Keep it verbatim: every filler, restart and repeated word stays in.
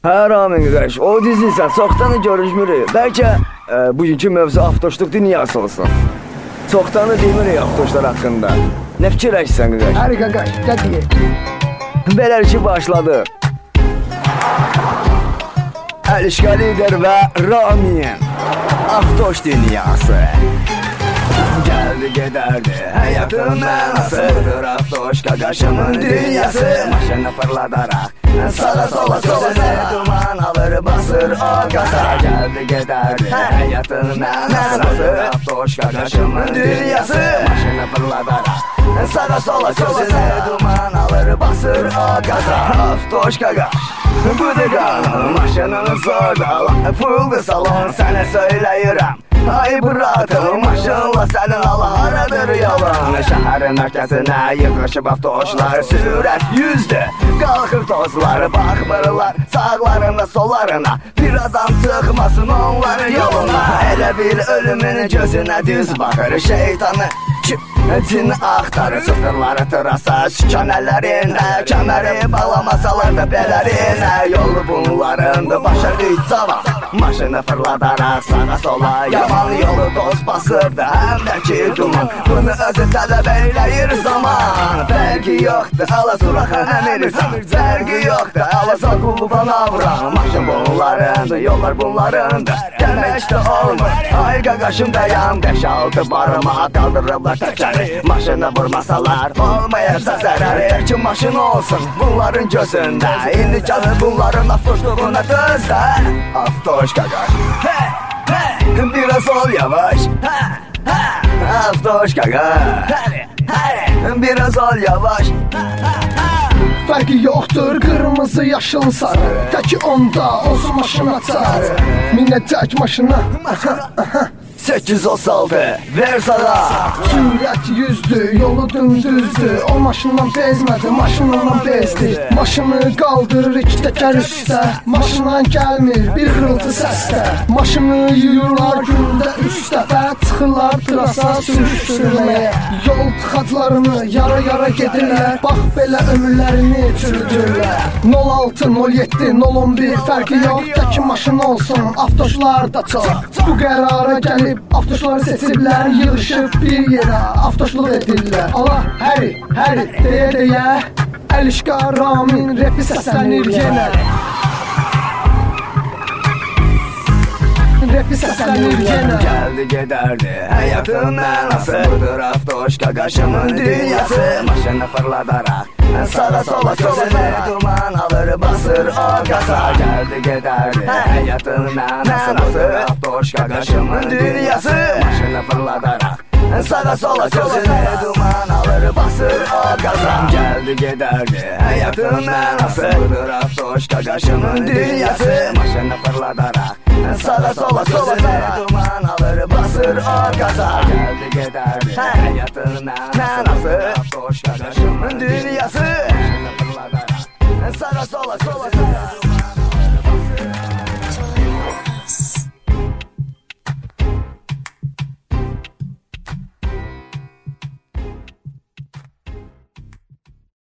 Hə, Ramin qardaş, o dizilsən, çoxdanı görüşmürük. Bəlkə e, bugünkü mövzu avtoşluq dünyası olsun. Çoxdanı demirik avtoşlar haqqında. Nə fikirləşsən qardaş? Həri qardaş, nə deyək? Belə ki başladı. Əlişqa lider və Ramin avtoş dünyası. Gəldi gedərdi həyatın mənasıdır avtoş qaqaşımın dünyası. Maşını fırladaraq sağa sola sözünə duman alır basır o qaza. Gəldi gedərdi həyatın mənasıdır avtoş qaqaşımın dünyası. Maşını fırladaraq sağa sola sözünə duman alır basır o qaza. Avtoş qaqaş budur qanun maşınını zorda puldu salon sənə söyləyirəm. Ay bırakın maşınla sənin ala haradır yolun. Şəhərin mərkəzinə yığışıb avtoşlar sürət yüzdür. Qalxır tozlar baxmırlar sağlarına sollarına. Bir adam çıxmasın onların yoluna. Elə bil ölümün gözünə düz baxır şeytanı cin axtarır. Sıfırları tırasa sükanələrində kəməri bağlamasalar da belərinə. Yolu bunlarındır başa düz cavab. Maşını fırladaraq sağa sola yaman yolu toz basırdı həm də ki duman. Bunu özü tələb eyləyir zaman. Fərqi yoxdur ala suraxı əmirirsən. Fərqi yoxdur ala sokullu bana vuran. Maşın bunlarındır yollar bunlarındır demək də olmur. Ay qaqaşım dayan beş altı barıma qaldırırlar təkəri. Maşını vurmasalar olmayacaq zərəri. Tək maşın olsun bunların gözündə. İndi gəlir bunların avtoşluğuna dözdə. Avtoş qaqaş hey, hey. Biraz ol yavaş ha, ha. Avtoş qaqaş hey, hey. Biraz ol yavaş ha, ha, ha. Fərqi yoxdur qırmızı yaşıl sarı. Təki onda olsun maşın açar. Minəcək maşına Sekiz o saldı ver sağa. Sürət yüzdür yolu dümdüzdür. O maşından bezmədi maşınından bezdi. Maşını qaldırır iki təkər üstə. Maşından gəlmir bir xırıltı səsdə. Maşını yuyurlar gündə üç dəfə. Çıxırlar trasa sürüşdürməyə. Yol tıxaclarını yara yara gedirlər. Bax belə ömürlərini çürüdürlər. nol altı nol yeddi nol on bir fərqi yox. Təki maşın olsun avtoşlar da çox. Bu qərara gəlib avtoşları seçiblər. Yığışıb bir yerə avtoşluq edirlər. Allah həri həri deyə deyə Əlişqa Ramin repi səslənir yenə. Repi səslənir yenə. Gəldi gedərdi həyatın mənasıdır avtoş qaqaşımın dünyası. Maşını fırladaraq sağa sola sözünə duman alır basır o qaza. Gəldi gedərdi həyatın mənasıdır avtoş qaqaşımın dünyası. Maşını fırladaraq sağa sola sözünə duman alır basır o qaza. Gəldi gedərdi həyatın mənasıdır avtoş qaqaşımın dünyası. Maşını fırladaraq sağa sola sözünə duman alır basır o qaza. Gəldi gedərdi həyatın mənasıdır avtoş qaqaşımın dünyası. Maşını fırladaraq sağa sola sola